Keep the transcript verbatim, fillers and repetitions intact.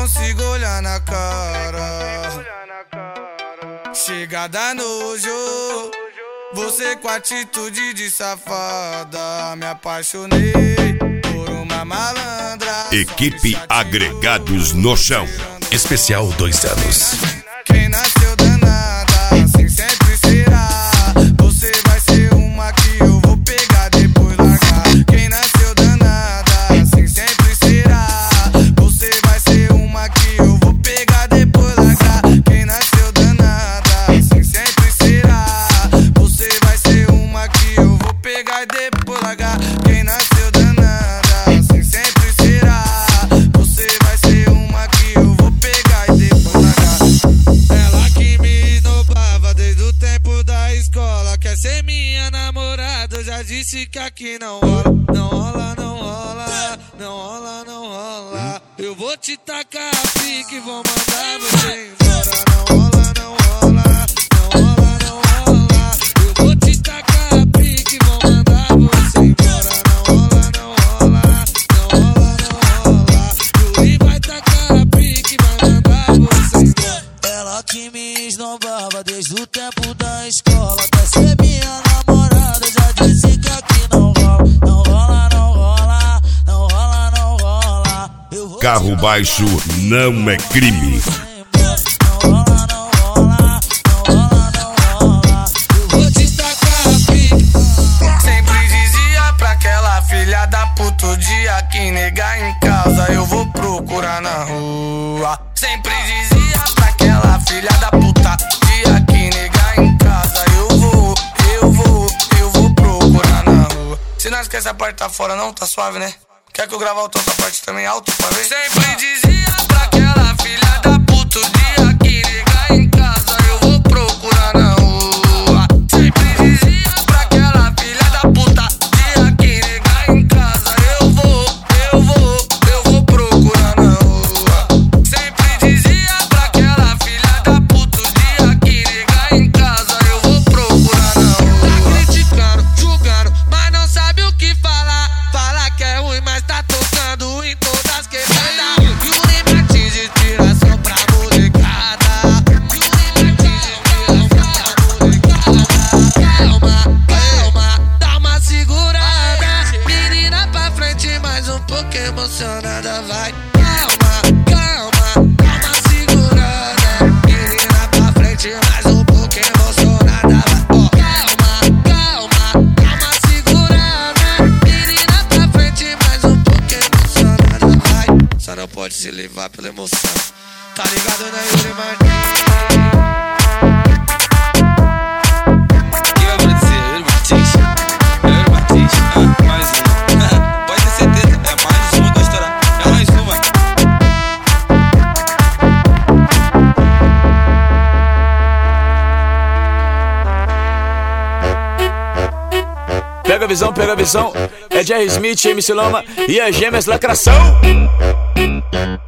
consigo olhar na cara. Chegada nojo, você com atitude de safada. Me apaixonei por uma malandra. Equipe Agregados no Chão. Especial dois anos. Quem nasceu danada, assim sempre será. Você vai ser uma que eu vou pegar, depois largar. Quem nasceu danada, assim sempre será. Você vai ser uma que eu vou pegar, depois largar. Quem nasceu danada, assim sempre será. Você vai ser uma que eu vou pegar e depois largar. Quem nasceu danada, assim sempre será. Você vai ser uma que eu vou pegar e depois largar. Ela que me esnobava desde o tempo da escola, quer ser minha namorada. Eu já disse que aqui não rola, não rola, não rola, não rola, não rola. Eu vou te tacar a pique, vou mandar você embora. Não rola, não rola, não rola, não rola. Eu vou te tacar a pique, vou mandar você embora. Não rola, não rola, não rola, não rola. Yuri vai tacar a pique, vai mandar você embora. Ela que me esnobava desde o tempo da escola, quer ser minha namorada. Já disse que aqui não rola, não rola, não rola, não rola, não rola. Eu vou Carro baixo não é crime. não rola, não rola, não rola, não rola. Eu vou te tacar a pique. Sempre dizia pra aquela filha da puta, o dia que negar em casa eu vou procurar na rua. Sempre dizia pra aquela filha da puta, dia que negar em casa eu vou, eu vou, eu vou procurar na rua. Se não esquece a parte tá fora não, tá suave né? Quer que eu grave a outra parte também alto pra ver? Sempre dizia pra aquela filha da puta, o dia que negar em casa eu vou procurar na rua. Sempre dizia pra aquela filha da puta, dia que negar em casa eu vou, eu vou, eu vou procurar na rua. Sempre dizia pra aquela filha da puta, o dia que negar em casa eu vou procurar na rua. Tá criticando, julgando, mas não sabe o que falar. Fala que é ruim, mas tá tocando em todas as quebradas. E o limite de inspiração pra molecada. E o limite de inspiração pra molecada. Calma, calma, dá uma segurada. Menina pra frente, mais um pouco emocionada, vai. Calma, calma, dá uma segurada. Menina pra frente, mais um pouco emocionada, vai. Ó, calma, calma, dá uma segurada. Menina pra frente, mais um pouco emocionada, vai. Só não pode se levar pela emoção. Tá ligado, né, Yuri Martins? Quem vai acontecer? Yuri Martins? É Yuri Martins? Ah, mais um. Pode ter certeza, é mais uma que vai estourar. É mais uma. Pega a visão, pega a visão. É Jerry Smith, M C Loma e as Gêmeas Lacração.